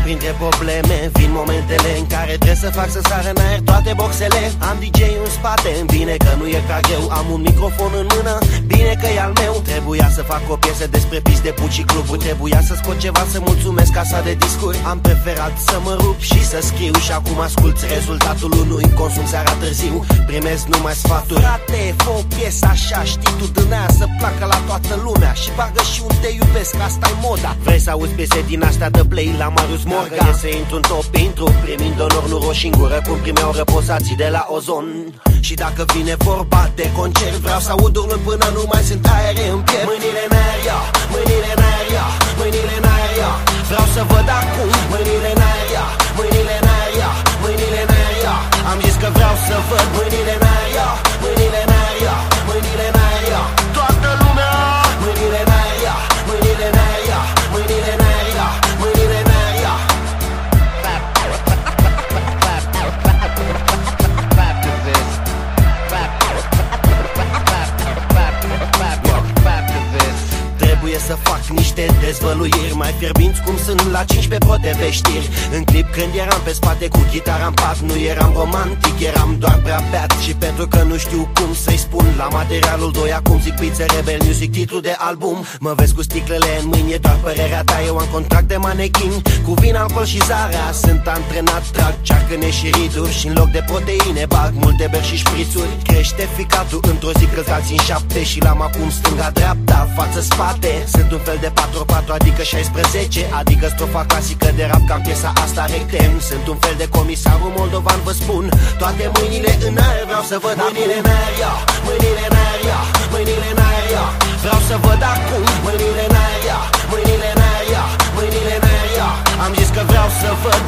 printre probleme vin momentele în care trebuie să fac să sară în aer toate boxele. Am DJ în spate, bine că nu e ca greu. Am un microfon în mână, bine că e al meu. Trebuia să fac o piesă despre pis de puci cluburi. Trebuia să scot ceva să mulțumesc casa de discuri. Am preferat să mă rup și să scriu. Și acum asculți rezultatul unui consum seara târziu. Primesc numai sfaturi. Frate, fă o piesă așa, știi tu din aia să placă la toată lumea. Și bagă și un te iubesc, asta-i moda. Vrei să auzi piese din astea de play la Marius Morga? E să intru în top, intru, primind onor, nu roșii în gură, cum primeau răposații de la Ozon. Și dacă vine vorba de concert, vreau să aud urlând până nu mai sunt aere în piept. Mâinile în aer, ia, mâinile în aer, ia, mâinile în aer, ia. Vreau să văd acum, mâinile în aer, ia, mâinile în aer, ia, mâinile în aer, ia. Am zis că vreau să văd mâinile în aer, ia, mâinile în aer, ia, mâinile în aer, ia. Toată lumea, mâinile în aer, ia, mâinile în aer, ia, mâinile în aer, ia, mâinile în aer, ia. Trebuie să fac niște dezvăluiri mai fierbinți cum sunt la 15 Pro TV știri. În clip când eram pe spate cu chitara în pat, nu eram romantic, eram doar prea beat. Și pentru că nu știu cum să-i spun la materialul 2, acum zic Pizza Rebel Music, titlu de album. Mă vezi cu sticlele în mâini, e doar părerea ta, eu am contract de manechin. Cu vin, alcool și zarea, sunt antrenat, trag cearcăne și riduri. Și în loc de proteine bag multe beri și șprițuri. Crește ficatul într-o zi călcați în 7 și l-am acum stânga-dreapta, față-spate. Sunt un fel de 4-4, adică 16, adică strofa clasică de rap, cam piesa asta rectem. Sunt un fel de comisarul moldovan, vă spun. Toate mâinile în aer, vreau să văd mâinile în aer, ia, mâinile în aer, ia, mâinile în aer, ia. Vreau să văd acum, mâinile în aer, ia, mâinile în aer, ia, mâinile în aer, ia. Am zis că vreau să văd